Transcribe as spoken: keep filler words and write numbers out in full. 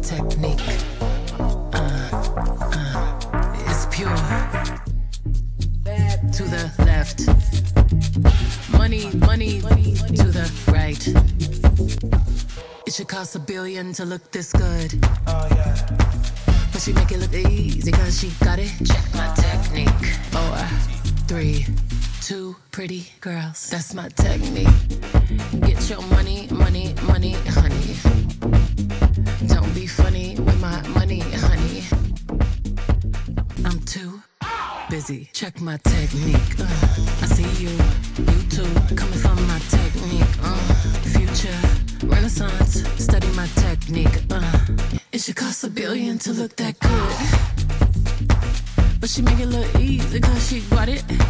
technique. Uh, uh, it's pure. To the left. Money, money, to the right. It should cost a billion to look this good. Oh yeah. But she make it look easy cause she got it. Check my technique. Four, three, two pretty girls. That's my technique. Get your money, money, money, honey. Don't be funny with my money, honey. I'm too busy. Check my technique. Uh, I see you, you too. Coming from my technique. Uh, future, renaissance. Study my technique. Uh, it should cost a billion to look that good. But she make it look easy cause she got it.